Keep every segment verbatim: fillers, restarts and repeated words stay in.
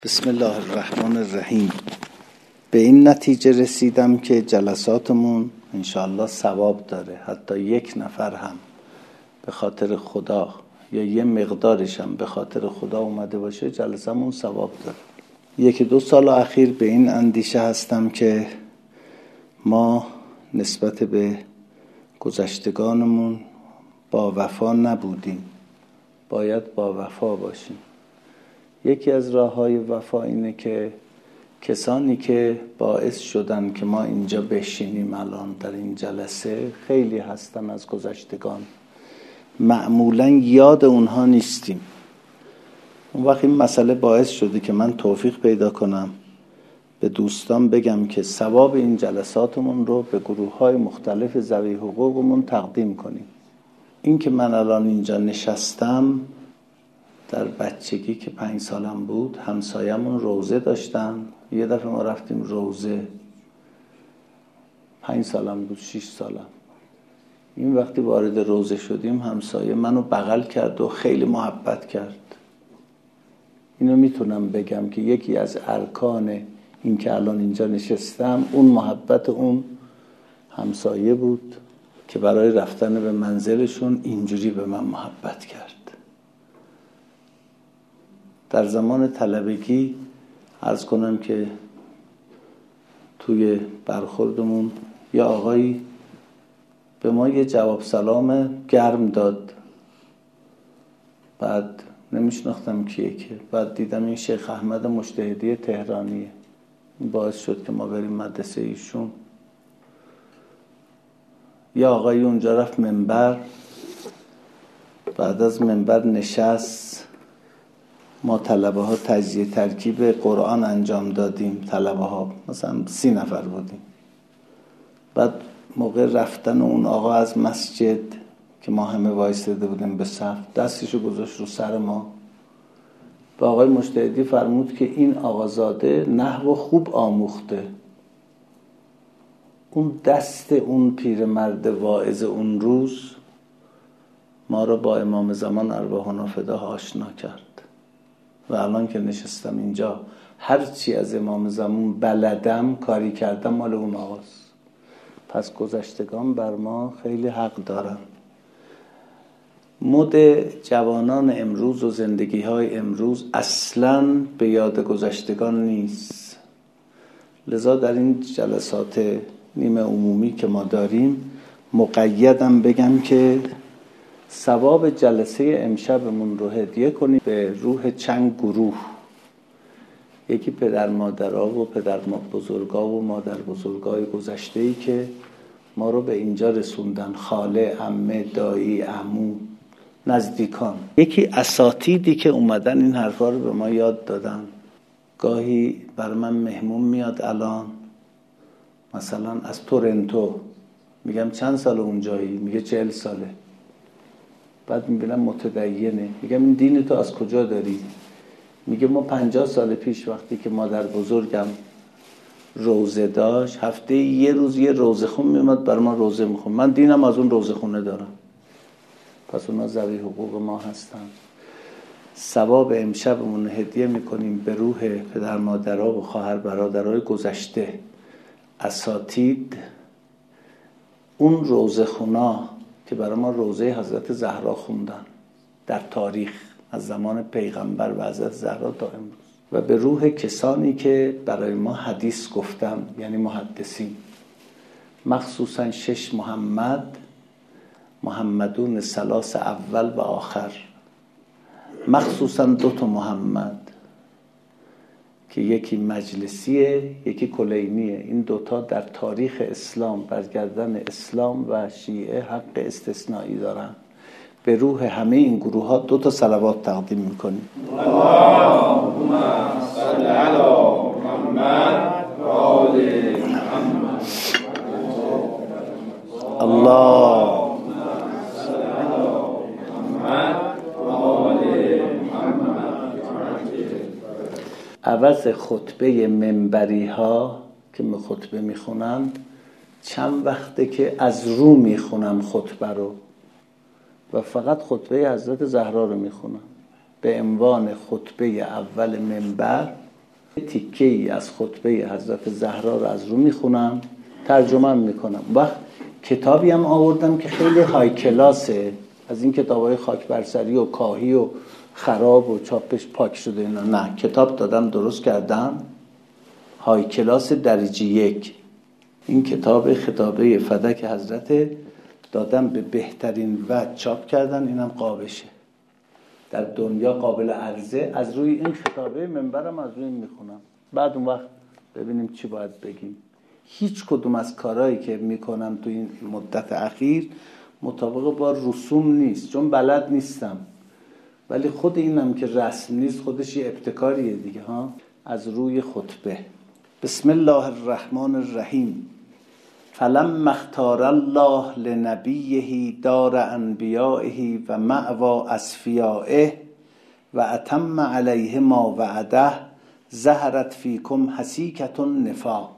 بسم الله الرحمن الرحیم. به این نتیجه رسیدم که جلساتمون انشاءالله ثواب داره، حتی یک نفر هم به خاطر خدا یا یه مقدارش هم به خاطر خدا اومده باشه جلسمون ثواب داره. یکی دو سال اخیر به این اندیشه هستم که ما نسبت به گذشتگانمون با وفا نبودیم، باید با وفا باشیم. یکی از راه‌های وفا اینه که کسانی که باعث شدن که ما اینجا بشینیم الان در این جلسه خیلی هستن از گذشتگان، معمولاً یاد اونها نیستیم. اون وقت این مسئله باعث شده که من توفیق پیدا کنم به دوستان بگم که ثواب این جلساتمون رو به گروه‌های مختلف ذوی حقوقمون تقدیم کنیم. این که من الان اینجا نشستم، در بچگی که پنج سالم بود همسایمون روزه داشتن. یه دفعه ما رفتیم روزه، پنج سالم بود، شیش سالم. این وقتی وارد روزه شدیم همسایه منو بغل کرد و خیلی محبت کرد. اینو میتونم بگم که یکی از ارکان این که الان اینجا نشستم اون محبت اون همسایه بود که برای رفتن به منزلشون اینجوری به من محبت کرد. در زمان طلبگی عرض کنم که توی برخوردمون یا آقایی به ما یه جواب سلام گرم داد، بعد نمیشناختم کیه که بعد دیدم این شیخ احمد مجتهدی تهرانیه. این باعث شد که ما بریم مدرسه ایشون. یا آقایی اونجا رفت منبر، بعد از منبر نشست، ما طلبه ها تجزیه ترکیب قرآن انجام دادیم، طلبه ها مثلا سی نفر بودیم. بعد موقع رفتن اون آقا از مسجد که ما همه وایساده بودیم به صف، دستشو گذاشت رو سر ما. به آقای مجتهدی فرمود که این آقازاده نحو خوب آموخته. اون دست اون پیرمرد واعظ اون روز ما رو با امام زمان ارواحنا فداه آشنا کرد. و الان که نشستم اینجا هر چی از امام زمان بلدم کاری کردم مال اون آقاست. پس گذشتگان بر ما خیلی حق دارن. مد جوانان امروز و زندگی های امروز اصلاً به یاد گذشتگان نیست. لذا در این جلسات نیمه عمومی که ما داریم مقیدم بگم که ثواب جلسه امشبمون رو هدیه کنیم به روح چند گروه. یکی پدر مادرها و پدر بزرگا و مادر بزرگای گذشته‌ای که ما رو به اینجا رسوندن، خاله، عمه، دایی، عمو، نزدیکان. یکی اساتیدی که اومدن این حرفا رو به ما یاد دادن. گاهی بر من مهمون میاد الان، مثلا از تورنتو، میگم چند سال اونجایی؟ میگه چهل ساله. بعد میبینم متدینه، میگم این دین تو از کجا داری؟ میگه ما پنجاه سال پیش وقتی که مادر بزرگم روزه داشت هفته یه روز یه روزه خون میمد بر ما روزه میخون. من دینم از اون روزه خونه دارم. پس اونا ذوی حقوق ما هستن. ثواب امشبمون هدیه میکنیم به روح پدر مادرها و خواهر برادرای گذشته، اساتید، اون روزه خونا که برای ما روزه حضرت زهرا خوندن در تاریخ از زمان پیغمبر و حضرت زهرا تا امروز، و به روح کسانی که برای ما حدیث گفتن، یعنی محدثین، مخصوصا شش محمد، محمدون ثلاث اول و آخر، مخصوصا دو تا محمد که یکی مجلسیه یکی کلینیه. این دوتا در تاریخ اسلام برگردن اسلام و شیعه حق استثنایی دارن. به روح همه این گروه ها دو تا صلوات تقدیم میکنیم. اللهم صل علی محمد و آل محمد. الله عوض خطبه منبری ها که می خطبه میخونند، چند وقته که از رو میخونم خطبه رو و فقط خطبه حضرت زهرا رو میخونم به عنوان خطبه اول منبر تیکه ای از خطبه حضرت زهرا رو از رو میخونم، ترجمه میکنم. وقت کتابی هم آوردم که خیلی های کلاسه، از این کتابای خاک برسری و کاهی و خراب و چاپش پاک شده اینا نه، کتاب دادم درست کردم، های کلاس درجه یک. این کتاب خطابه فدک حضرت دادم به بهترین وجه چاپ کردن، اینم قابشه در دنیا قابل عرضه. از روی این خطابه منبرم از روی این میخونم، بعد اون وقت ببینیم چی باید بگیم. هیچ کدوم از کارهایی که میکنم تو این مدت اخیر مطابق با رسوم نیست، چون بلد نیستم، ولی خود اینم که رسم نیست خودش یه ابتکاریه دیگه ها. از روی خطبه. بسم الله الرحمن الرحیم. فلما اختار الله لنبیه دار انبیائه و مأوى اصفیائه و اتم علیه ما وعده ظهرت فیکم حسیکة النفاق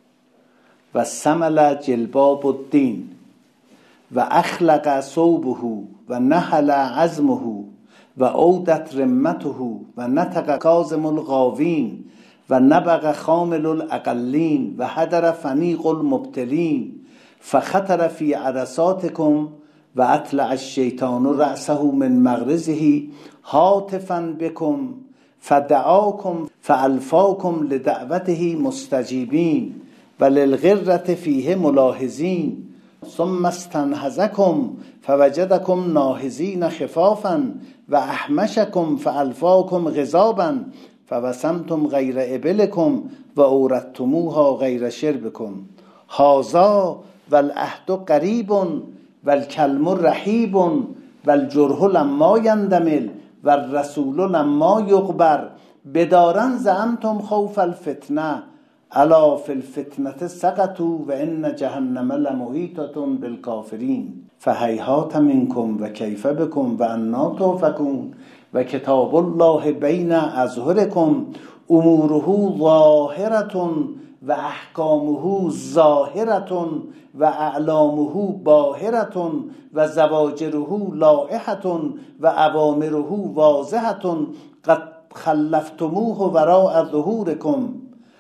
و سمل جلباب الدین و اخلق صوبه و نحل عزمه و عودت رمته و نطق کاظم الغاوین و نبغ خامل الاقلین و حدر فنیق المبتلین فخطر فی عرصاتکم و اطلع الشیطان رأسه من مغرزه هاتفا بكم فدعاكم فالفاكم لدعوته مستجیبین و للغرة فیه ملاحظین ثم استنهزكم فوجدكم ناهزین خفافا و احمشكم فالفاكم غضابا فوسمتم غیر ابلکم و اوردتموها غیر شربکم هذا والعهد قریب والکلم رحیب والجرح لما یندمل والرسول لما یغبر بدارن زعمتم خوف الفتنه الا فی الفتنه سقطوا و ان جهنم لمحیطة بالکافرین فهیهات منکم و کیف بکم و انا توفکون و کتاب الله بین اظهرکم اموره ظاهرة و احکامه ظاهرة و اعلامه باهرة و زواجره لائحة و اوامره واضحة قد خلفتموه وراء ظهورکم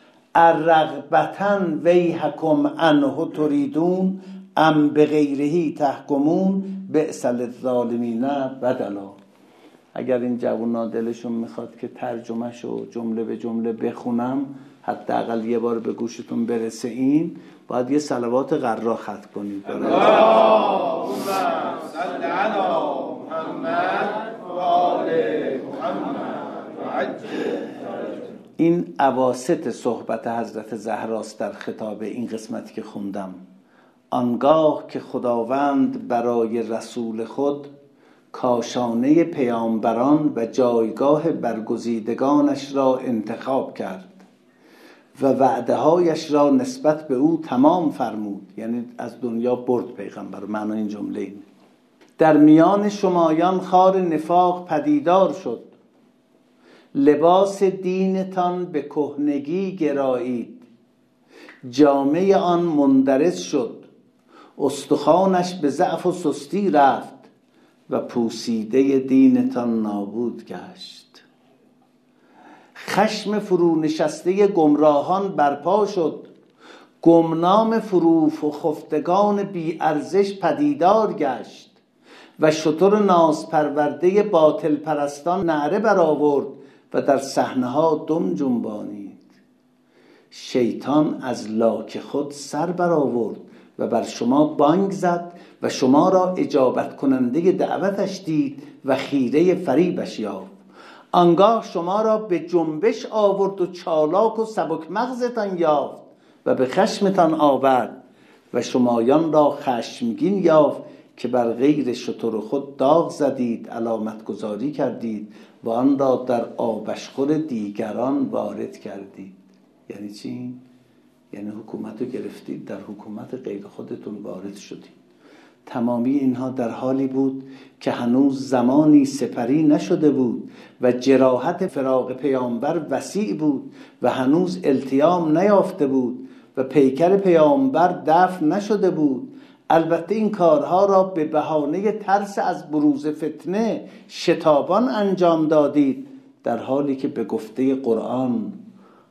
الرغبة ویحکم عنه تریدون ام بغیره تحکمون بئس للظالمین بدلا. اگر این جوونا دلشون میخواد که ترجمهشو جمله به جمله بخونم، حداقل یه بار به گوشتون برسه، این باید یه صلوات غرا ختم کنید. اللهم صل علی محمد و آل محمد و عجل. این اواسط صحبت حضرت زهراست در خطاب این قسمتی که خوندم. آنگاه که خداوند برای رسول خود کاشانه پیامبران و جایگاه برگزیدگانش را انتخاب کرد و وعده هایش را نسبت به او تمام فرمود، یعنی از دنیا برد پیغمبر. معنی این جمله این: در میان شمایان خار نفاق پدیدار شد، لباس دینتان به کهنگی گرایید، جامه آن مندرس شد، استخوانش به ضعف و سستی رفت و پوسیده دینتان نابود گشت. خشم فرو نشسته گمراهان برپا شد، گمنام فروف و خفتگان بی ارزش پدیدار گشت و شتر ناز پرورده باطل پرستان نعره برآورد و در صحنه‌ها دم جنبانید. شیطان از لاک خود سر برآورد و بر شما بانگ زد و شما را اجابت کننده دعوتش دید و خیره فریبش یافت. آنگاه شما را به جنبش آورد و چالاک و سبک مغزتان یافت و به خشمتان آورد و شمایان را خشمگین یافت که بر غیر شتر خود داغ زدید، علامت گذاری کردید و آن را در آبشخور دیگران وارد کردید. یعنی چی؟ یعنی حکومت رو گرفتید، در حکومت غیر خودتون وارد شدید. تمامی اینها در حالی بود که هنوز زمانی سپری نشده بود و جراحت فراق پیامبر وسیع بود و هنوز التیام نیافته بود و پیکر پیامبر دفن نشده بود. البته این کارها را به بهانه ترس از بروز فتنه شتابان انجام دادید، در حالی که به گفته قرآن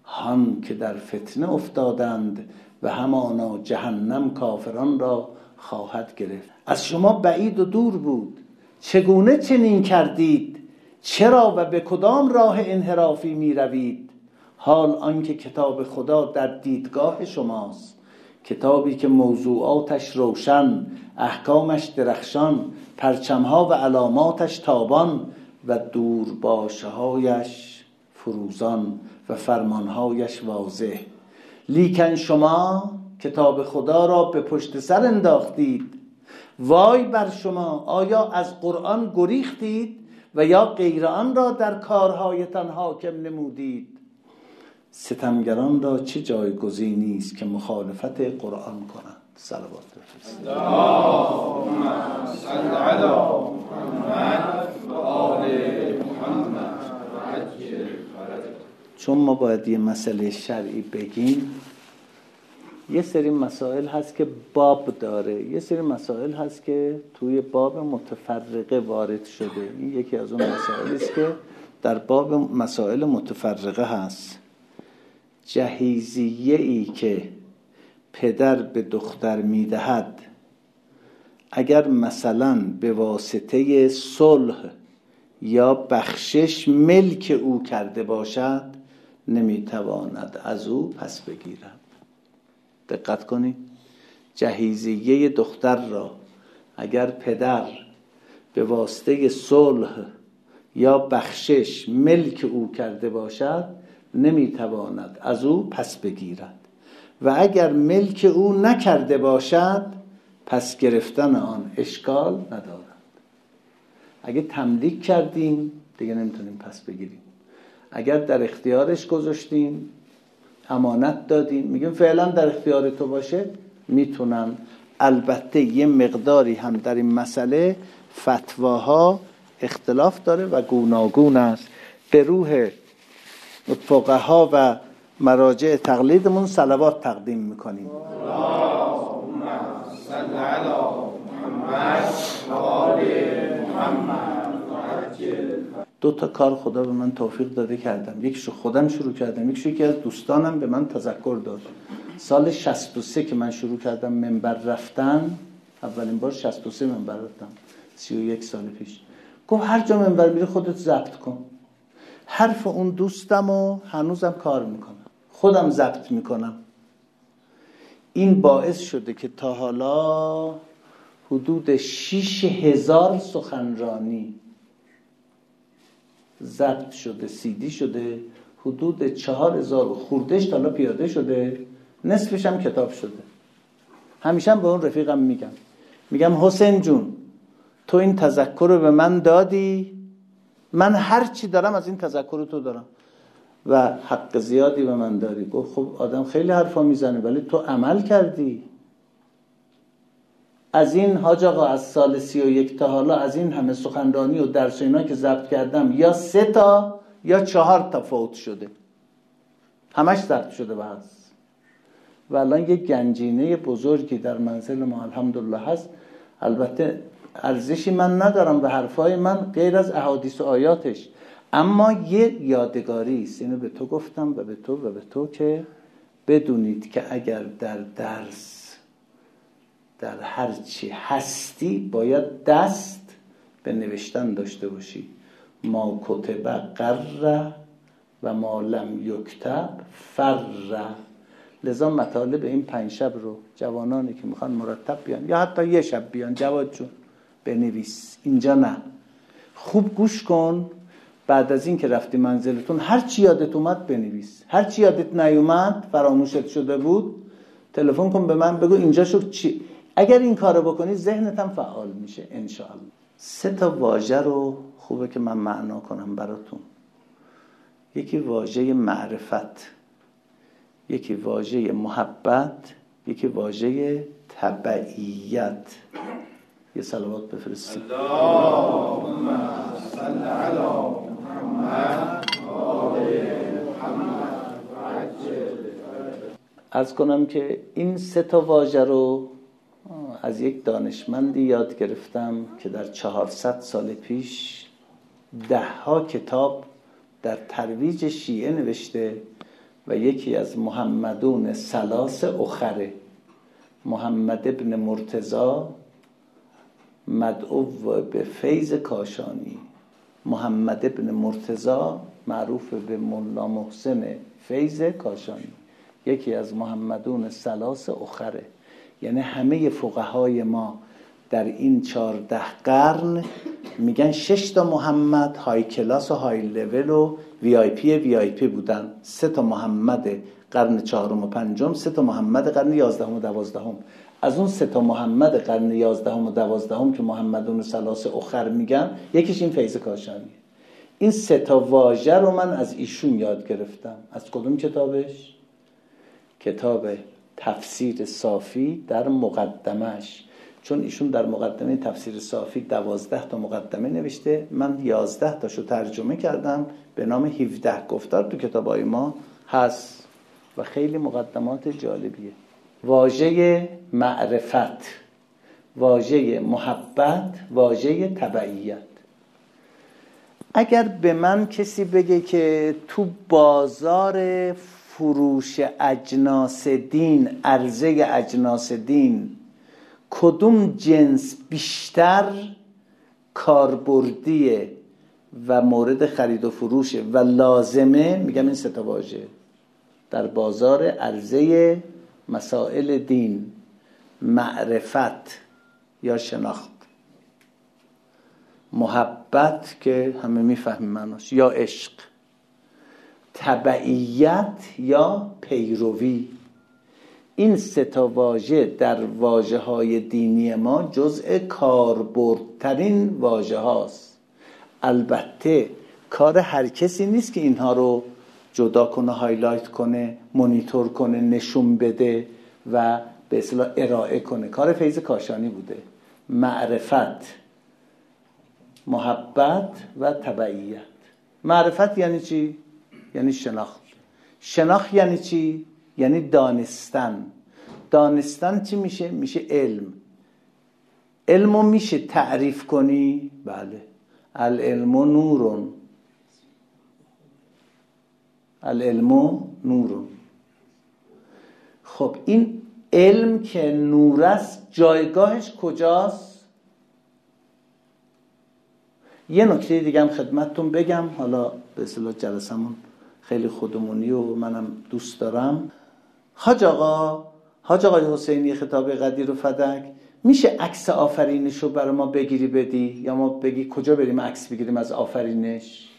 هان که در فتنه افتادند و همانا جهنم کافران را خواهد گرفت. از شما بعید و دور بود، چگونه چنین کردید؟ چرا و به کدام راه انحرافی می روید؟ حال آنکه کتاب خدا در دیدگاه شماست، کتابی که موضوعاتش روشن، احکامش درخشان، پرچمها و علاماتش تابان و دورباشهایش فروزان و فرمانهایش واضح. لیکن شما کتاب خدا را به پشت سر انداختید. وای بر شما، آیا از قرآن گریختید و یا غیر آن را در کارهایتان حاکم نمودید؟ ستمگران را چه جایگزینی است که مخالفت قرآن کنند؟ صلوات بفرستید. اللهم صل علی محمد و آل محمد و عجل فرجهم. چون ما باید یه مسئله شرعی بگیم، یه سری مسائل هست که باب داره، یه سری مسائل هست که توی باب متفرقه وارد شده. این یکی از اون مسائلی است که در باب مسائل متفرقه هست. جهیزیه‌ای که پدر به دختر میدهد اگر مثلا به واسطه صلح یا بخشش ملک او کرده باشد، نمیتواند از او پس بگیرد. دقت کنید، جهیزیه دختر را اگر پدر به واسطه صلح یا بخشش ملک او کرده باشد، نمیتواند از او پس بگیرد. و اگر ملک او نکرده باشد، پس گرفتن آن اشکال ندارد. اگه تملیک کردیم دیگه نمیتونیم پس بگیریم. اگر در اختیارش گذاشتیم، امانت دادیم، میگیم فعلا در اختیار تو باشه، میتونن. البته یه مقداری هم در این مسئله فتواها اختلاف داره و گوناگون است. به روح فقها و مراجع تقلیدمون صلوات تقدیم میکنیم. اللهم صل علی محمد و آل محمد و عجل. دو تا کار خدا به من توفیق داده کردم. یکیشو خودم شروع کردم، یکیشو یکی از دوستانم به من تذکر داد. سال شصت و سه که من شروع کردم منبر رفتن، اولین بار شصت و سه منبر رفتم، سی و یک سال پیش. گفت هر جا منبر میری خودت ضبط کن. حرف اون دوستمو هنوزم کار میکنم، خودم ضبط میکنم. این باعث شده که تا حالا حدود شش هزار سخنرانی ضبط شده، سیدی شده، حدود چهار هزار خوردهش تا حالا پیاده شده، نصفش هم کتاب شده. همیشه هم به اون رفیقم میگم میگم حسین جون، تو این تذکر رو به من دادی، من هر چی دارم از این تذکر تو دارم و حق زیادی به من داری. گفت خب آدم خیلی حرفا میزنه ولی تو عمل کردی. از این حاج آقا از سال سی و یک تا حالا از این همه سخنرانی و درس اینا که ضبط کردم، یا سه تا یا چهار تا فوت شده، همش ضبط شده بس. و الان یه گنجینه بزرگی در منزل ما الحمدلله هست. البته ارزشی من ندارم به حرفای من غیر از احادیث و آیاتش، اما یه یادگاری است. اینو به تو گفتم و به تو و به تو که بدونید که اگر در درس در هر چی هستی باید دست به نوشتن داشته باشی. ما کتب قر و ما لم یکتب فر. لذا مطالب این پنج شب رو جوانانی که میخوان مرتب بیان یا حتی یه شب بیان، جواد جون بنویس، اینجا نه، خوب گوش کن. بعد از این که رفتی منزلتون هر چی یادت اومد بنویس، هر چی یادت نیومد فراموشت شده بود تلفن کن به من، بگو اینجا شد چی. اگر این کارو بکنی ذهنت هم فعال میشه انشاءالله. سه تا واژه رو خوبه که من معنا کنم براتون. یکی واژه معرفت، یکی واژه محبت، یکی واژه تبعیت. یه صلوات بفرستید. اللهم صل علی محمد و آل محمد و عجل. عرض کنم که این سه تا واژه رو از یک دانشمندی یاد گرفتم که در چهارصد سال پیش ده ها کتاب در ترویج شیعه نوشته و یکی از محمدون ثلاث اخره، محمد ابن مرتضی مدعو به فیض کاشانی، محمد ابن مرتضی معروف به ملا محسن فیض کاشانی، یکی از محمدون ثلاث اخره. یعنی همه فقهای ما در این چهارده قرن میگن شش تا محمد های کلاس و های لول و وی آی پی وی آی پی بودن. سه تا محمد قرن چهارم و پنجم، سه تا محمد قرن یازدهم و دوازدهم. از اون سه تا محمد قرن یازدهم و دوازدهم که محمدون ثلاث اخر میگن، یکیش این فیض کاشانیه. این سه تا واژه رو من از ایشون یاد گرفتم. از کدوم کتابش؟ کتاب تفسیر صافی در مقدمش. چون ایشون در مقدمه تفسیر صافی دوازده تا مقدمه نوشته، من یازده تاشو ترجمه کردم به نام هفده گفتار، تو کتابای ما هست و خیلی مقدمات جالبیه. واژه معرفت، واژه محبت، واژه تبعیت. اگر به من کسی بگه که تو بازار فروش اجناس دین، عرضه اجناس دین، کدوم جنس بیشتر کاربردیه و مورد خرید و فروشه و لازمه، میگم این سه تا واژه. در بازار عرضه مسائل دین، معرفت یا شناخت، محبت که همه میفهمیم معناش یا عشق، تبعیت یا پیروی. این سه تا واژه در واژه‌های دینی ما جزء کاربردترین واژه هاست. البته کار هر کسی نیست که اینها رو جدا کنه، هایلایت کنه، مونیتور کنه، نشون بده و به اصطلاح ارائه کنه. کار فیض کاشانی بوده. معرفت، محبت و تبعیت. معرفت یعنی چی؟ یعنی شناخت. شناخت یعنی چی؟ یعنی دانستن. دانستن چی میشه؟ میشه علم. علمو میشه تعریف کنی؟ بله. العلم نورون، العلم نورون. خب این علم که نور است، جایگاهش کجاست؟ یه نکته دیگه هم خدمتتون بگم، حالا به اصطلاح جلسمون خیلی خودمونی و منم دوست دارم. حاج آقا حاج آقای حسینی خطاب قدیر و فدک، میشه عکس آفرینش رو برای ما بگیری بدی، یا ما بگی کجا بریم عکس بگیریم از آفرینش،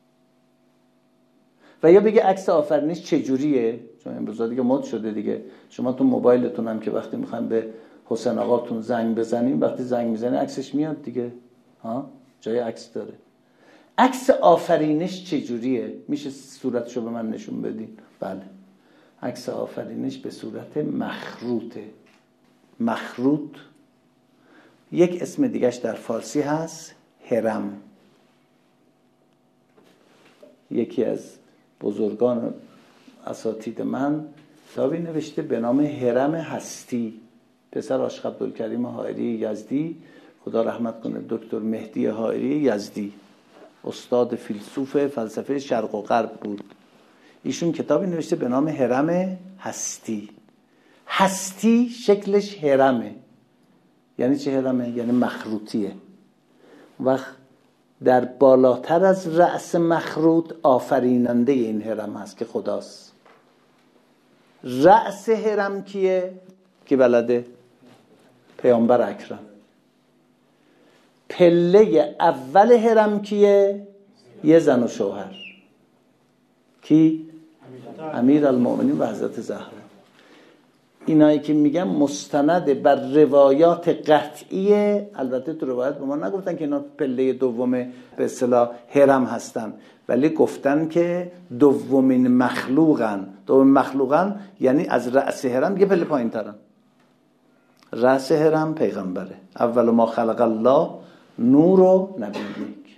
و یا بگی عکس آفرینش چجوریه؟ چون امروزا دیگه مد شده دیگه. شما تو موبایلتون هم که وقتی میخوایم به حسین آقاتون زنگ بزنیم، وقتی زنگ میزنی عکسش میاد دیگه، ها جای عکس داره. عکس آفرینش چجوریه؟ میشه صورتشو به من نشون بدین؟ بله. عکس آفرینش به صورت مخروطه. مخروط یک اسم دیگهش در فارسی هست هرم. یکی از بزرگان اساتید من کتابی نوشته به نام هرم هستی، پسر عاشق عبدالکریم حائری یزدی، خدا رحمت کنه، دکتر مهدی حائری یزدی، استاد فیلسوف فلسفه شرق و غرب بود. ایشون کتابی نوشته به نام هرم هستی. هستی شکلش هرمه. یعنی چه هرمه؟ یعنی مخروطیه. و در بالاتر از رأس مخروط آفریننده این هرم هست که خداست. رأس هرم کیه؟ که بلده؟ پیامبر اکرم. پله اول هرم کیه؟ یه زن و شوهر. کی؟ امیر المؤمنین و حضرت زهرا. اینایی که میگم مستند بر روایات قطعیه. البته تو روایت به ما نگفتن که اینا پله دوم به اصطلاح هرم هستن، ولی گفتن که دومین مخلوقن. دومین مخلوقن یعنی از رأس هرم یه پله پایین ترن. رأس هرم پیغمبره. اول ما خلق الله نور و نبیک،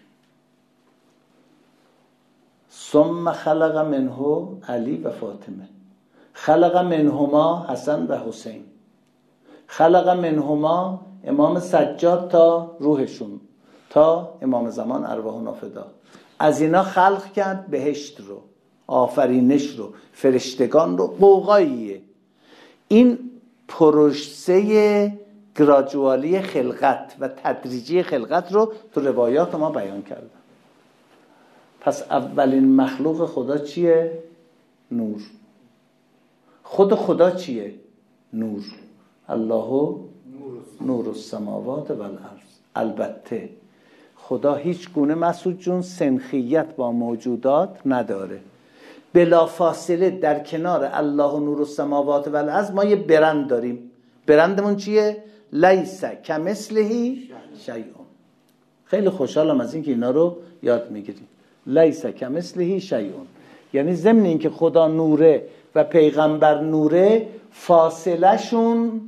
ثم خلق منه علی و فاطمه، خلق منهما حسن و حسین، خلق منهما امام سجاد تا روحشون، تا امام زمان ارواحنا فدا. از اینا خلق کرد بهشت رو. آفرینش رو، فرشتگان رو، قوقاییه. این پروسه گراجوالی خلقت و تدریجی خلقت رو تو روایات ما بیان کردن. پس اولین مخلوق خدا چیه؟ نور. خود خدا چیه؟ نور. الله نور السماوات و الارض. البته خدا هیچ گونه مسعود جون سنخیت با موجودات نداره. بلا فاصله در کنار الله نور السماوات و الارض ما یه برند داریم. برندمون چیه؟ لیس کمثله شیء. خیلی خوشحالم از اینکه اینا رو یاد میگیریم. لیس کمثله شیء، یعنی ضمن اینکه خدا نوره و پیغمبر نوره، فاصله شون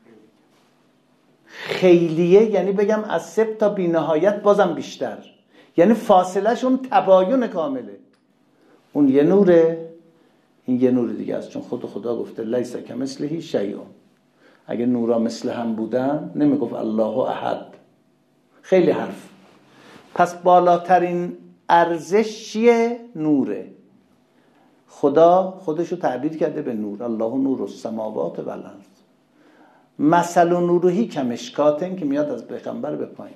خیلیه، یعنی بگم از صفر تا بی نهایت بازم بیشتر، یعنی فاصله شون تباین کامله. اون یه نوره، این یه نور دیگه است، چون خود خدا گفته لیس کمثله شیء. اگه نورا مثل هم بودن نمیگفت الله احد. خیلی حرف. پس بالاترین ارزش چیه؟ نوره. خدا خودشو تعبیر کرده به نور. الله نور السماوات و الارض. مثل نورهی کمشکاتن که میاد از پیغمبر به پایین.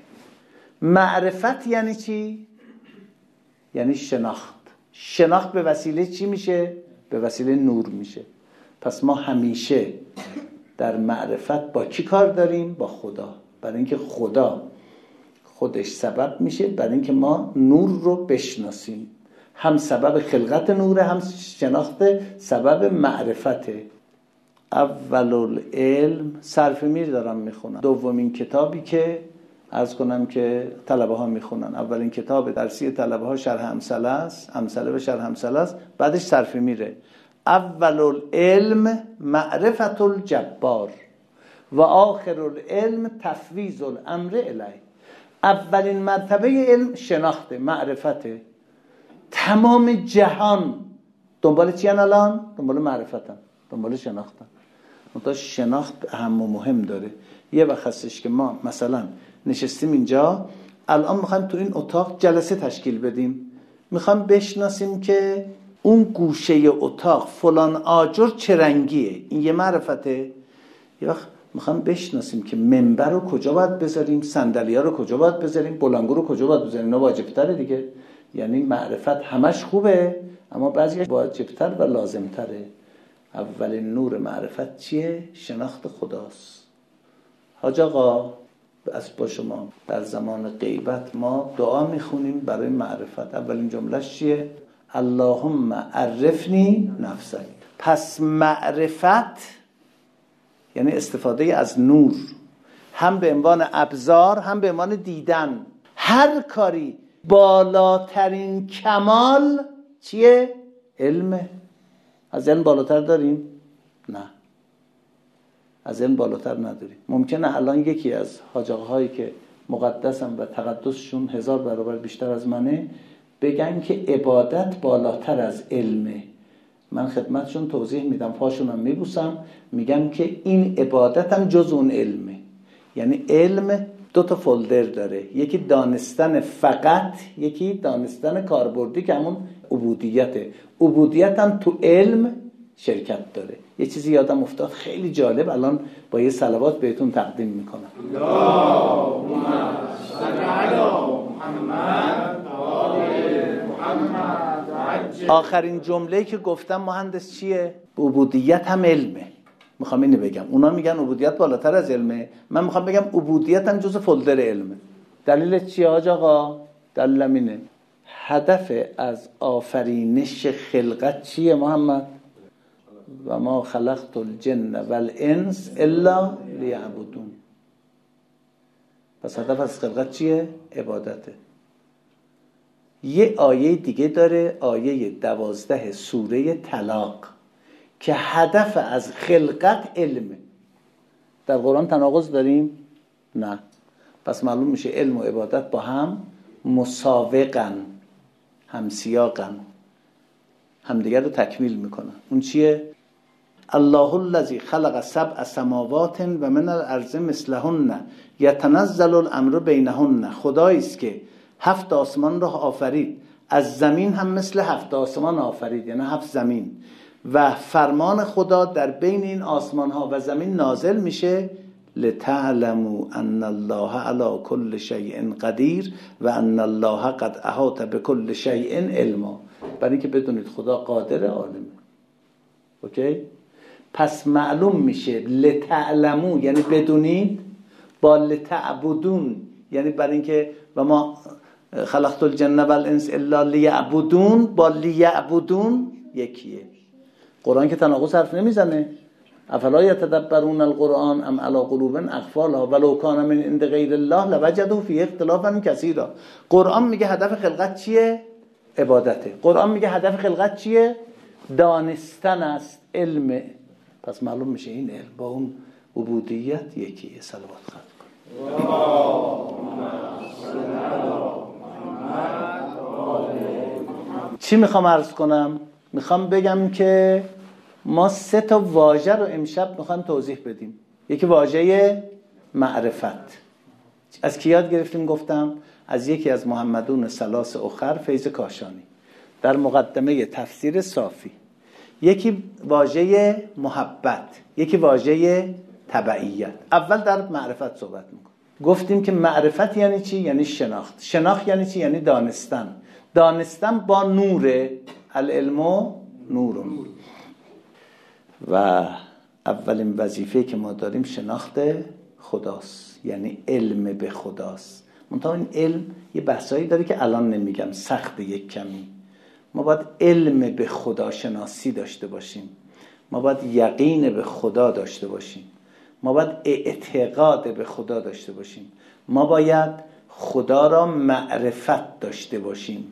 معرفت یعنی چی؟ یعنی شناخت. شناخت به وسیله چی میشه؟ به وسیله نور میشه. پس ما همیشه در معرفت با کی کار داریم؟ با خدا. برای اینکه خدا خودش سبب میشه برای اینکه ما نور رو بشناسیم. هم سبب خلقت نوره، هم شناخت سبب معرفته. اول العلم صرف میر دارم میخونم. دومین کتابی که عرض کنم که طلبه ها میخونن، اولین کتاب درسی طلبه ها شرح امثله است، امثله به شرح امثله است، بعدش صرف میره. اول العلم معرفت الجبار و آخر العلم تفویض الامر الیه. اولین مرتبه علم شناخته، معرفته. تمام جهان دنبال چی هن الان؟ دنبال معرفتن، دنبال شناختن. منتها شناخت اهم و مهم داره. یه وقت هستش که ما مثلا نشستیم اینجا، الان میخوایم تو این اتاق جلسه تشکیل بدیم، میخوایم بشناسیم که اون گوشه اتاق فلان آجر چه رنگیه، این یه معرفته. یه وقت میخوایم بشناسیم که منبر رو کجا باید بذاریم، صندلی‌ها رو کجا باید بذاریم، بلنگو رو کجا باید بذاریم. اینا واجب‌تره دیگه. یعنی معرفت همش خوبه، اما بعضیش واجب‌تر و لازم‌تره. اولین نور معرفت چیه؟ شناخت خداست. حاج آقا از با شما در زمان غیبت ما دعا میخونیم برای معرفت. اولین جملهش چیه؟ اللهم عرفنی نفسک. پس معرفت یعنی استفاده از نور، هم به عنوان ابزار هم به عنوان دیدن. هر کاری بالاترین کمال چیه؟ علمه. از علم بالاتر داریم؟ نه، از علم بالاتر نداریم. ممکنه الان یکی از حاج آقاهایی که مقدسم و تقدسشون هزار برابر بیشتر از منه بگن که عبادت بالاتر از علمه. من خدمتشون توضیح میدم، پاشونم میبوسم، میگم که این عبادت هم جز اون علمه. یعنی علم دو تا فولدر داره، یکی دانستن فقط، یکی دانستن کاربردی که همون عبودیته. عبودیت هم تو علم شرکت داره. یه چیزی یادم افتاد خیلی جالب، الان با یه صلوات بهتون تقدیم میکنم. اللهم صل علی محمد و آل محمد و عجل. آخرین جمله‌ای که گفتم مهندس چیه؟ عبودیت هم علمه. میخوام اینو بگم. اونا میگن عبودیت بالاتر از علمه، من میخوام بگم عبودیت هم جزء فولدر علمه. دلیل چیه حاج آقا؟ دلیلم اینه هدف از آفرینش خلقت چیه محمد؟ و ما خلقت الجن والانس الا لیعبدون. پس هدف از خلقت چیه؟ عبادته. یه آیه دیگه داره، آیه دوازده سوره طلاق، که هدف از خلقت علمه. در قرآن تناقض داریم؟ نه. پس معلوم میشه علم و عبادت با هم مساوقن، همسیاقن، همدیگر رو تکمیل میکنن. اون چیه؟ الله الذی خلق سبع سماوات و من الارض مثلهن یتنزل الامر بینهن. خدایی است که هفت آسمان را آفرید، از زمین هم مثل هفت آسمان آفرید، یعنی هفت زمین، و فرمان خدا در بین این آسمان ها و زمین نازل میشه لتعلموا ان الله علی کل شیء قدیر و ان الله قد احاط بكل شیء علما، برای اینکه بدونید خدا قادر عالمه. اوکی؟ پس معلوم میشه لتعلموا یعنی بدونید، با لتعبدون یعنی برای اینکه و ما خلقت الجن والانس الا لیعبدون، با لیعبدون یکیه. قرآن که تناقض حرف نمیزنه. افلا یتدبرون القرآن ام علی قلوب اقفالها ولو کان من عند غیر الله لوجدوا فیه اختلافا کثیرا. قرآن میگه هدف خلقت چیه؟ عبادته. قرآن میگه هدف خلقت چیه؟ دانستن است، علم. پس معلوم میشه این علم با اون عبودیت یکیه. صلوات خواهد چی میخوام عرض کنم؟ میخوام بگم که ما سه تا واژه رو امشب میخوام توضیح بدیم. یکی واژه معرفت. از کی یاد گرفتیم؟ گفتم از یکی از محمدون ثلاث اخر، فیض کاشانی، در مقدمه تفسیر صافی. یکی واژه محبت، یکی واژه تبعیت. اول در معرفت صحبت میکنم. گفتیم که معرفت یعنی چی؟ یعنی شناخت. شناخت یعنی چی؟ یعنی دانستن. دانستن با نور، العلم نور. و اولین وظیفه که ما داریم شناخت خداست، یعنی علم به خداست. منتها این علم یه بحثایی داره که الان نمیگم، سخت یک کمی. ما باید علم به خدا شناسی داشته باشیم، ما باید یقین به خدا داشته باشیم، ما باید اعتقاد به خدا داشته باشیم، ما باید خدا را معرفت داشته باشیم،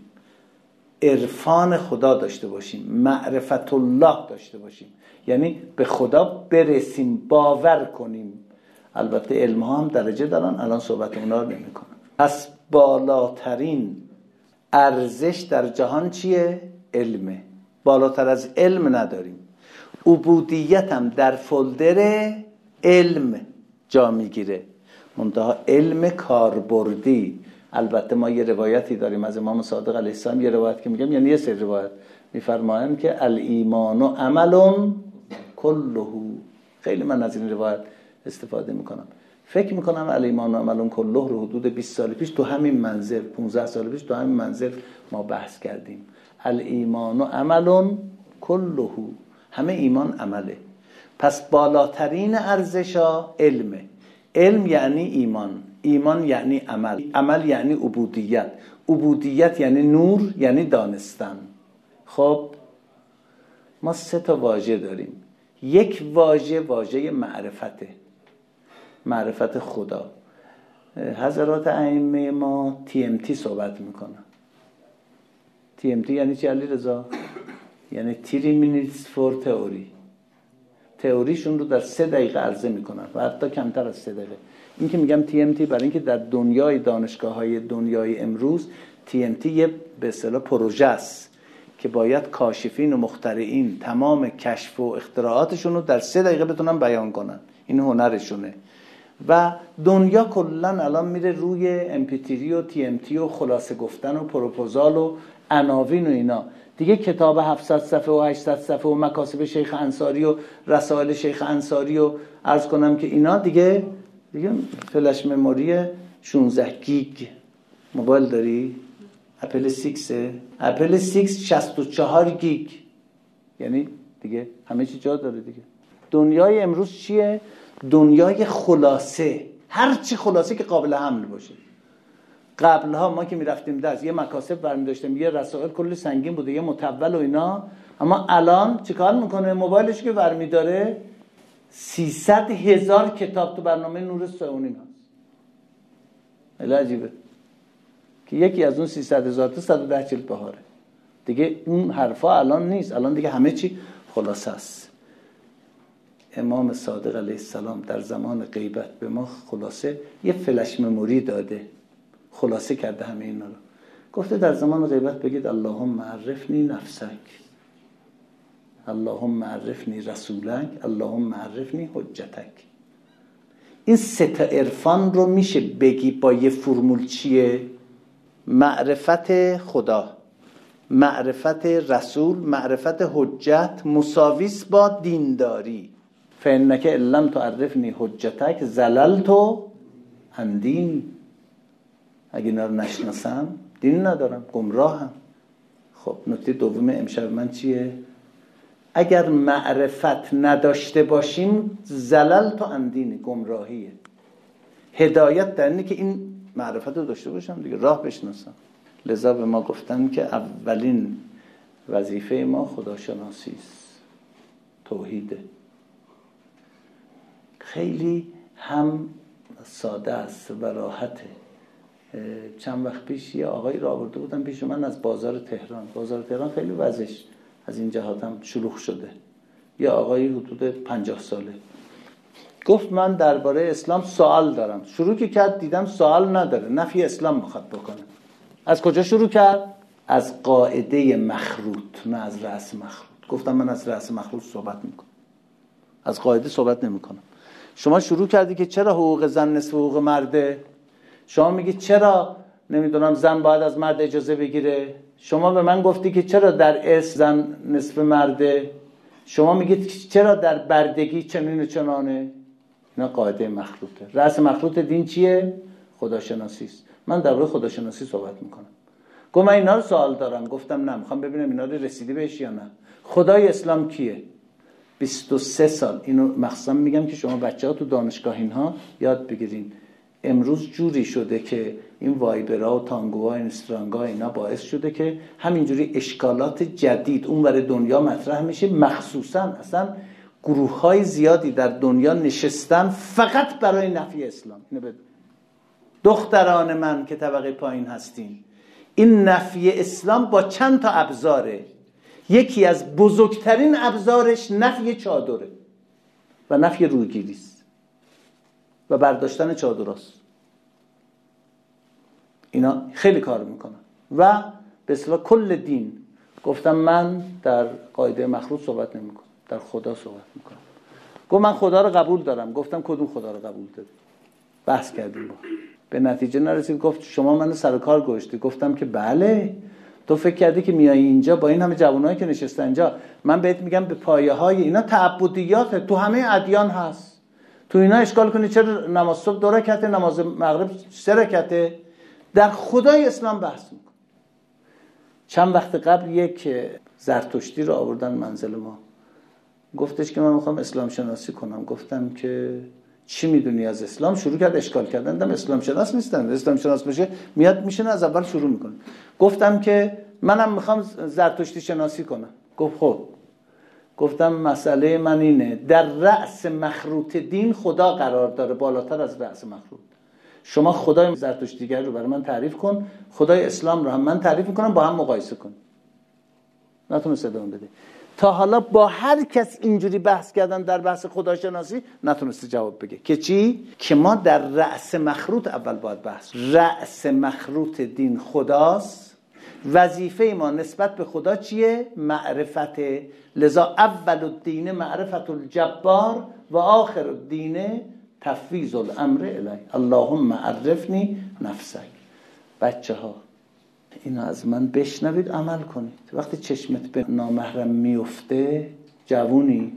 عرفان خدا داشته باشیم، معرفت الله داشته باشیم، یعنی به خدا برسیم، باور کنیم. البته علم ها هم درجه دارن، الان صحبت اونا رو نمی کنم. پس بالاترین ارزش در جهان چیه؟ علمه. بالاتر از علم نداریم. عبودیت هم در فولدر علم جا میگیره، منتها علم کاربردی. البته ما یه روایتی داریم از امام صادق علیه السلام، یه روایت که میگم یعنی یه سری روایت میفرمایند که الایمان و عمل کله. خیلی من از این روایت استفاده میکنم. فکر میکنم الایمان و عمل کله رو حدود بیست سال پیش تو همین منزل، پانزده سال پیش تو همین منزل ما بحث کردیم. الایمان و عمل کله، همه ایمان عمله. پس بالاترین ارزشا علمه. علم یعنی ایمان، ایمان یعنی عمل، عمل یعنی عبودیت، عبودیت یعنی نور، یعنی دانستن. خب ما سه تا واژه داریم. یک واژه واژه معرفته، معرفت خدا. حضرات ائمه ما تی ام تی صحبت میکنن. تی ام تی یعنی چی علی رضا؟ یعنی تری مینیتس فور تئوری. تئوریشون رو در سه دقیقه عرضه میکنن و حتی کمتر از سه دقیقه. این که میگم تی ام تی برای اینکه در دنیای دانشگاه‌های دنیای امروز تی ام تی یه به اصطلاح پروژه است که باید کاشفین و مخترعین تمام کشف و اختراعاتشون رو در سه دقیقه بتونن بیان کنن. این هنرشونه. و دنیا کلن الان میره روی ام پی تری و تی ام تی و خلاصه گفتن و پروپوزال و عناوین و اینا. دیگه کتاب هفتصد صفحه و هشتصد صفحه و مکاسب شیخ انصاری و رسائل شیخ انصاری و عرض کنم که اینا دیگه دیگه فلش مموری شانزده گیگ. موبایل داری؟ اپل سیکس، اپل سیکس شصت و چهار گیگ، یعنی دیگه همه چی جا داره دیگه. دنیای امروز چیه؟ دنیای خلاصه، هر چی خلاصه که قابل حمل باشه. قبلها ما که میرفتیم درس یه مکاسب برمی داشتیم، یه رسائل کلی سنگین بوده، یه متول و اینا. اما الان چیکار میکنه؟ موبایلش که برمی داره سیصد هزار کتاب تو برنامه نور سئونیم هست. خیلی عجیبه که یکی از اون سیصد هزار تا صد و ده جلد بهاره. دیگه اون حرفا الان نیست، الان دیگه همه چی خلاصه است. امام صادق علیه السلام در زمان غیبت به ما خلاصه یه فلش مموری داده، خلاصه کرده همه اینا رو. گفته در زمان غیبت بگید اللهم عرفنی نفسک، اللهم عرفنی رسولک، اللهم عرفنی حجتک. این سه تا عرفان رو میشه بگی با یه فرمول چیه؟ معرفت خدا، معرفت رسول، معرفت حجت مساویس با دینداری. فانک ان لم تعرفنی حجتک زللت عن دینی. اگه اینا رو نشناسم دین ندارم، گمراهم. خب نکته دوم امشب من چیه؟ اگر معرفت نداشته باشیم زللت عن دینی، گمراهیه. هدایت در اینه که این معرفت رو داشته باشم دیگه، راه بشناسم. لذا به ما گفتن که اولین وظیفه ما خداشناسی است، توحیده. خیلی هم ساده است و راحته. چند وقت پیش یه آقایی را آورده بودم پیش من از بازار تهران. بازار تهران خیلی وضعش از این جهات هم شلوغ شده. یه آقایی حدود پنجاه ساله گفت من درباره اسلام سوال دارم. شروع که کرد دیدم سوال نداره، نفی اسلام میخواد بکنه. از کجا شروع کرد؟ از قاعده مخروط، نه از رأس مخروط. گفتم من از رأس مخروط صحبت میکنم، از قاعده صحبت نمیکنم. شما شروع کردی که چرا حقوق زن نصف حقوق مرده؟ شما میگی چرا نمیدونم زن باید از مرد اجازه بگیره؟ شما به من گفتی که چرا در ارث زن نصف مرده؟ شما میگید چرا در بردگی چنین و چنانه؟ اینا قاعده مخروطه. رأس مخروط دین چیه؟ خداشناسی است. من درباره خداشناسی صحبت میکنم. گفت من اینا رو سوال دارم. گفتم نه، میخوام ببینم اینا رو رسیدی بهش یا نه. خدای اسلام کیه؟ بیست و سه سال اینو مخصوصا میگم که شما بچه‌ها تو دانشگاه اینها یاد بگیرین. امروز جوری شده که این وایبرها و تانگوها و اینستاگرام‌ها اینا باعث شده که همینجوری اشکالات جدید اونور دنیا مطرح میشه. مخصوصا اصلا گروه‌های زیادی در دنیا نشستن فقط برای نفی اسلام. اینو بدون دختران من که طبقه پایین هستین، این نفی اسلام با چند تا ابزاره. یکی از بزرگترین ابزارش نفی چادره و نفی رویگیری است و برداشتن چادراست. اینا خیلی کار میکنن و به اصطلاح کل دین. گفتم من در قاعده مخروط صحبت نمیکنم، در خدا صحبت میکنم. گفت من خدا رو قبول دارم. گفتم کدوم خدا رو قبول داری؟ بحث کردیم با. به نتیجه نرسید. گفت شما منو سر کار گذاشتی. گفتم که بله، تو فکر کردی که میای اینجا با این همه جوانایی که نشستن اینجا، من بهت میگم به پایه های اینا تعبدیاته، تو همه ادیان هست. تو اینا اشکال کنی چرا نماز صبح دو رکعته، نماز مغرب سه رکعته؟ در خدای اسلام بحث میکن. چند وقت قبل یک زرتشتی رو آوردن منزل ما. گفتش که من میخوام اسلام شناسی کنم. گفتم که چی میدونی از اسلام؟ شروع کرد اشکال کردن. دم اسلام شناس نیستن. اسلام شناس بشه میاد میشینه از اول شروع میکنه. گفتم که منم میخوام زرتشتی شناسی کنم. گفت خب. گفتم مسئله من اینه، در رأس مخروط دین خدا قرار داره، بالاتر از رأس مخروط. شما خدای زرتشتیگر رو برای من تعریف کن، خدای اسلام رو هم من تعریف میکنم، با هم مقایسه کن. نتونست ادامه بده. تا حالا با هر کس اینجوری بحث کردن در بحث خداشناسی نتونسته جواب بگه که چی؟ که ما در رأس مخروط اول باید بحث. رأس مخروط دین خداست. وظیفه ما نسبت به خدا چیه؟ معرفت. لذا اول الدین معرفت الجبار و آخر الدین تفویض الامر الیه. اللهم عرفنی نفسک. بچه ها اینو از من بشنوید، عمل کنید. وقتی چشمت به نامحرم میفته، جوونی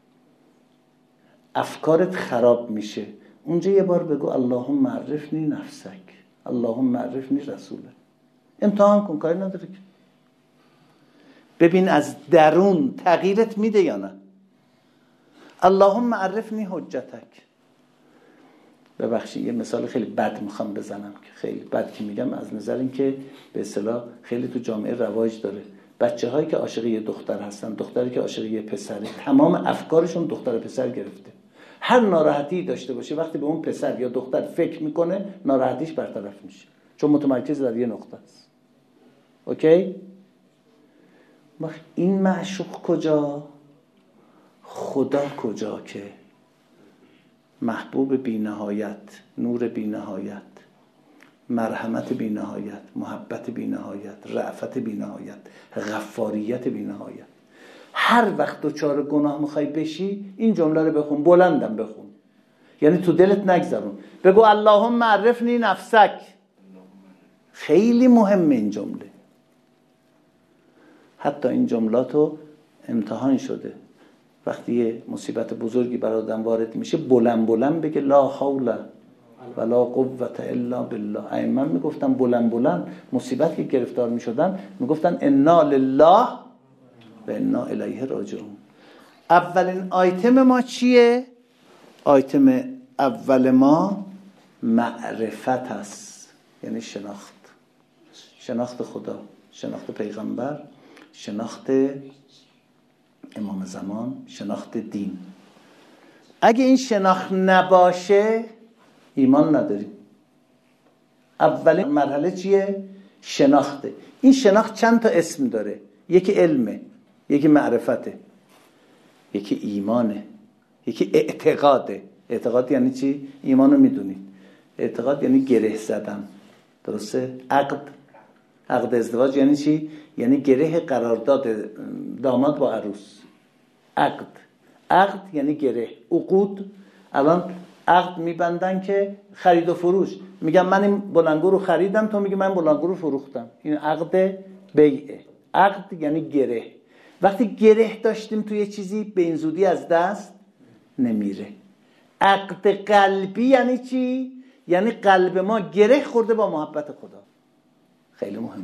افکارت خراب میشه، اونجا یه بار بگو اللهم عرفنی نفسک، اللهم عرفنی رسولک. امتحان کن، کاری نداره که. ببین از درون تغییرت میده یا نه. اللهم عرفنی حجتک. ببخشید یه مثال خیلی بد میخوام بزنم که خیلی بد که میگم از نظر این که به اصطلاح خیلی تو جامعه رواج داره. بچه هایی که عاشق یه دختر هستن، دختری که عاشق یه پسره، تمام افکارشون دختر پسر گرفته. هر ناراحتی داشته باشه وقتی به اون پسر یا دختر فکر میکنه ناراحتیش برطرف میشه، چون متمرکز در یه نقطه است. اوکی؟ این معشوق کجا؟ خدا کجا که محبوب بی نهایت، نور بی نهایت، مرحمت بی نهایت، محبت بی نهایت، رأفت بی نهایت، غفاریت بی نهایت. هر وقت دوچار گناه میخوای بشی این جمله رو بخون، بلندم بخون، یعنی تو دلت نگذرون. بگو اللهم عرفنی نفسک. خیلی مهمه این جمله. حتی این جملاتو امتحان شده، وقتی یه مصیبت بزرگی بر آدم وارد میشه بلند بلند بگه لا حول ولا قوة الا بالله. ائمه میگفتن بلند بلند مصیبت که گرفتار میشدن میگفتن انا لله و انا الیه راجعون. اولین آیتم ما چیه؟ آیتم اول ما معرفت است، یعنی شناخت، شناخت خدا، شناخت پیغمبر، شناخت امام زمان، شناخت دین. اگه این شناخت نباشه ایمان نداریم. اولین مرحله چیه؟ شناخته. این شناخت چند تا اسم داره، یکی علمه، یکی معرفته، یکی ایمانه، یکی اعتقاده. اعتقاد یعنی چی؟ ایمانو میدونید. اعتقاد یعنی گره زدن، درسته؟ عقد، عقد ازدواج یعنی چی؟ یعنی گره قرارداد داماد با عروس. عقد، عقد یعنی گره. عقود، الان عقد میبندن که خرید و فروش، میگم من این بلنگو رو خریدم، تو میگی من بلنگو رو فروختم، این عقد بیعه. عقد یعنی گره. وقتی گره داشتیم توی چیزی به این زودی از دست نمیره. عقد قلبی یعنی چی؟ یعنی قلب ما گره خورده با محبت خدا. خیلی مهمه.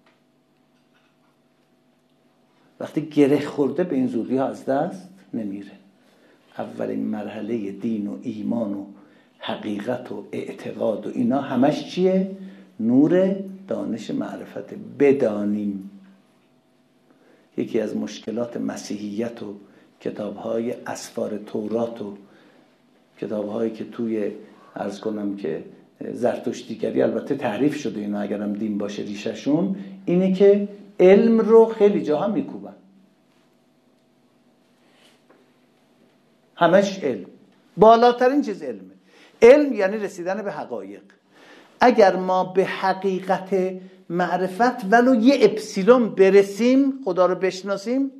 وقتی گره خورده به این زودی ها از دست نمیره. اولین مرحله دین و ایمان و حقیقت و اعتقاد و اینا همش چیه؟ نور دانش معرفت. بدانیم. یکی از مشکلات مسیحیت و کتاب‌های اسفار تورات و کتاب‌هایی که توی عرض کنم که زرتشتیگری البته تحریف شده اینا اگرم دین باشه ریششون، اینه که علم رو خیلی جاها میکوبن. همش علم، بالاترین چیز علمه. علم یعنی رسیدن به حقایق. اگر ما به حقیقت معرفت ولو یه اپسیلون برسیم، خدا رو بشناسیم،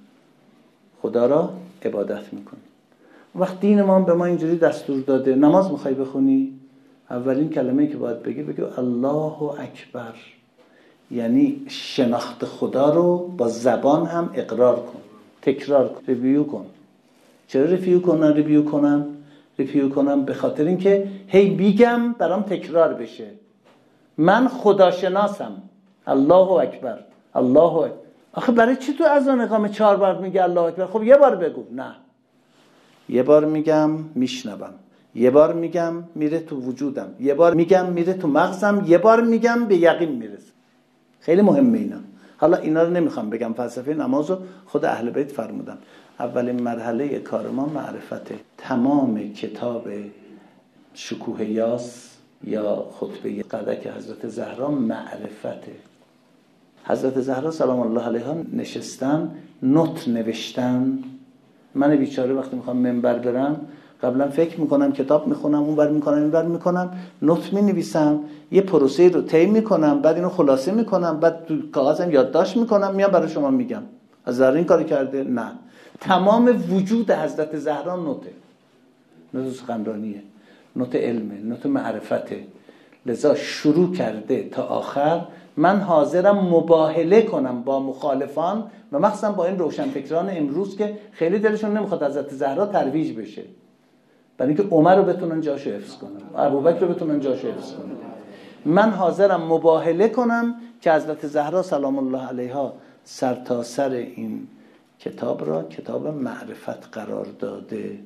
خدا را عبادت میکنیم. وقت دین ما به ما اینجوری دستور داده، نماز میخوای بخونی، اولین کلمه‌ای که باید بگی بگی الله اکبر، یعنی شناخت خدا رو با زبان هم اقرار کن، تکرار کن، ریویو کن. چرا ریویو کنن؟ ریویو کنن ریویو کنم به خاطر اینکه هی میگم برام تکرار بشه. من خداشناسم. الله اکبر، الله اکبر. آخه برای چی تو اذان اقامه چهار بار میگه الله اکبر؟ خب یه بار بگو. نه، یه بار میگم میشنوم، یه بار میگم میره تو وجودم، یه بار میگم میره تو مغزم، یه بار میگم به یقین میرسه. خیلی مهمه اینا. حالا اینا رو نمیخوام بگم، فلسفه نمازو خود اهل بیت فرمودن. اولین مرحله کار ما معرفته. تمام کتاب شکوه یاس یا خطبه قدک حضرت زهرا معرفته. حضرت زهرا سلام الله علیها نشستن نوت نوشتن. من بیچاره وقتی میخوام منبر برم قبلا فکر میکنم، کتاب میخونم، اون ور میکنم این ور میکنم، نوت مینویسم، یه پروسه رو طی میکنم، بعد اینو خلاصه میکنم، بعد تو کاغذم یادداشت میکنم، میام برای شما میگم. از زهرا این کاری کرده؟ نه. تمام وجود حضرت زهرا نوته، نوت سخنرانیه، نوت علمه، نوت معرفته. لذا شروع کرده تا آخر. من حاضرم مباهله کنم با مخالفان و مخصوصا با این روشنفکران امروز که خیلی دلشون نمیخواد حضرت زهرا ترویج بشه، برای اینکه عمر رو بتونن جاشو حفظ کنن، ابوبکر رو بتونن جاشو حفظ کنن. من حاضرم مباهله کنم که حضرت زهرا سلام الله علیها سر تا سر این کتاب را کتاب معرفت قرار داده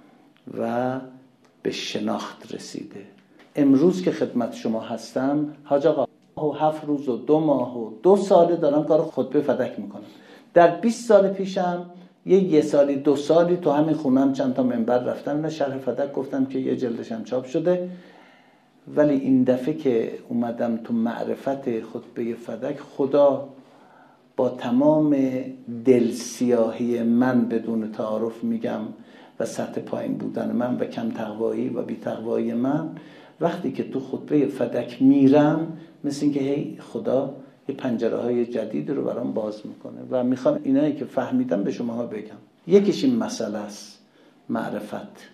و به شناخت رسیده. امروز که خدمت شما هستم، حاج آقا و هفت روز و دو ماه و دو ساله دارم کار خطبه فدک میکنم. در بیست سال پیشم یه یه سالی دو سالی تو همین خونم چند تا منبر رفتم و شرح فدک گفتم که یه جلدش هم چاپ شده. ولی این دفعه که اومدم تو معرفت خطبه فدک، خدا با تمام دلسیاهی من بدون تعارف میگم و سطح پایین بودن من و کم تقوایی و بی تقوایی من، وقتی که تو خطبه فدک میرم مثل این که هی خدا یه پنجره های جدید رو برام باز میکنه و میخوام اینایی که فهمیدم به شما ها بگم. یکیش این مسئله است، معرفت،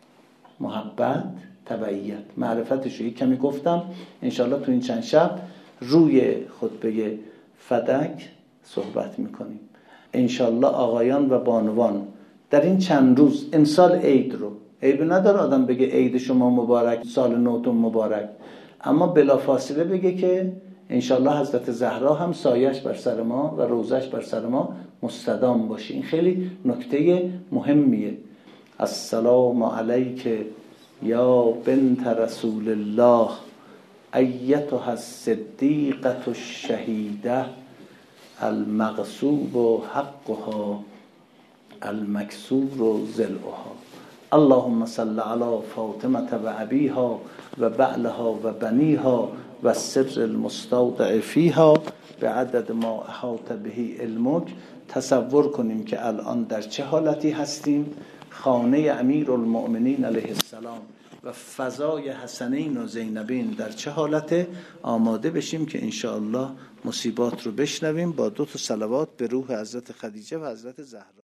محبت، تبعیت. معرفتش رو یک کمی گفتم، انشالله تو این چند شب روی خطبه فدک صحبت میکنیم. انشالله آقایان و بانوان در این چند روز، امسال عید رو، عیب نداره آدم بگه عید شما مبارک، سال نوتون مبارک، اما بلافاصله بگه که انشالله حضرت زهرا هم سایش بر سر ما و روزش بر سر ما مستدام باشه. این خیلی نکته مهمیه. السلام علیک یا بنت رسول الله ایتها الصدیقه الشهیده المغصوب حقها المکسور ضلعها. اللهم صل علی فاطمه و ابیها و بعلها و بنیها و السر المستودع فیها به عدد ما احاط به علمک. تصور کنیم که الان در چه حالتی هستیم. خانه امیرالمؤمنین علیه السلام و فضای حسنین و زینبین در چه حالته. آماده بشیم که انشاءالله مصیبات رو بشنویم با دو تا صلوات به روح حضرت خدیجه و حضرت زهرا.